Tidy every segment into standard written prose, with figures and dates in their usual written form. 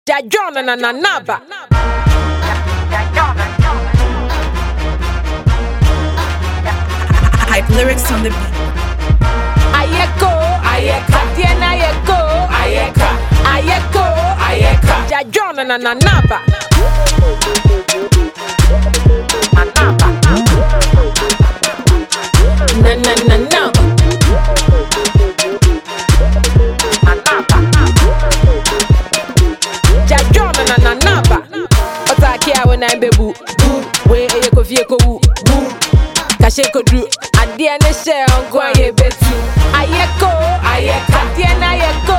John and Naba. Hype lyrics on the beat. Ayeko, Diana Ayeko, Ayeka, John and Naba. Na. John and Naba. Otakia when I'm bebu. Where you go fie ko wu. Kashe ko dru. Adie ne share on kwa ye betu. Ayeko, Diana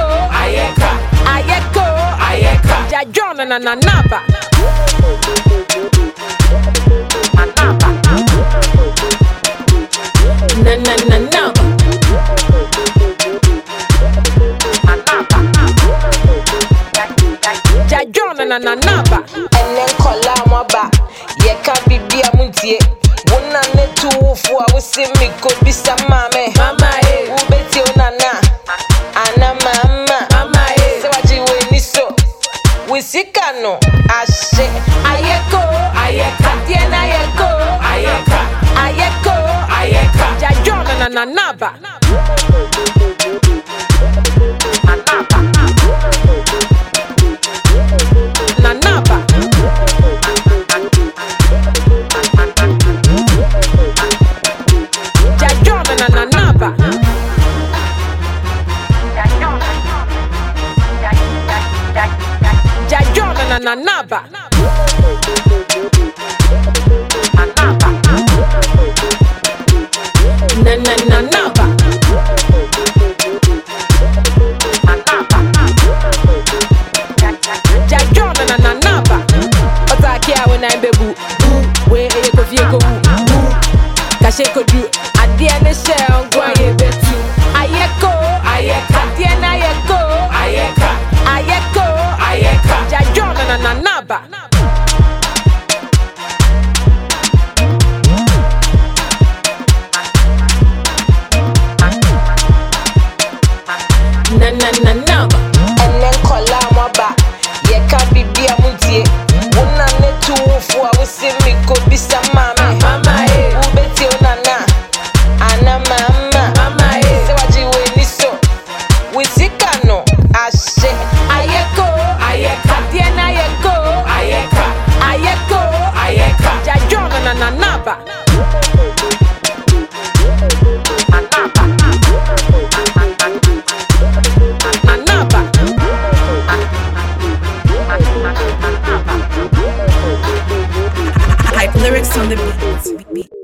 Ayeka, John and Naba. Na. John and Naba. And then call out my back. Ye can't be a muntie. One and the two for I will see me could be some mamma. Mama, Who bet you nana? Anna mama. So what you win is so. We see cano. I say Ayeko, Diana Ayeko, John and Naba. Naba. John and Naba. John and Naba. Na. Naba. John and Naba. Otakia when I'm bebu. Where you go fie ko wu. Kashe ko dru. Adie ne share on kwa ye betu. Ayeko, Diana Ayeko, John and Naba. Na. and then call out my back. Ye can't be a muntie. One and the two for I will see me could be some mamma. Mama, Who bet you nana? Anna mama. So what you win is so. We see cano. I say Ayeko, Diana Ayeko, John and Naba. Naba. Hype lyrics on the beat.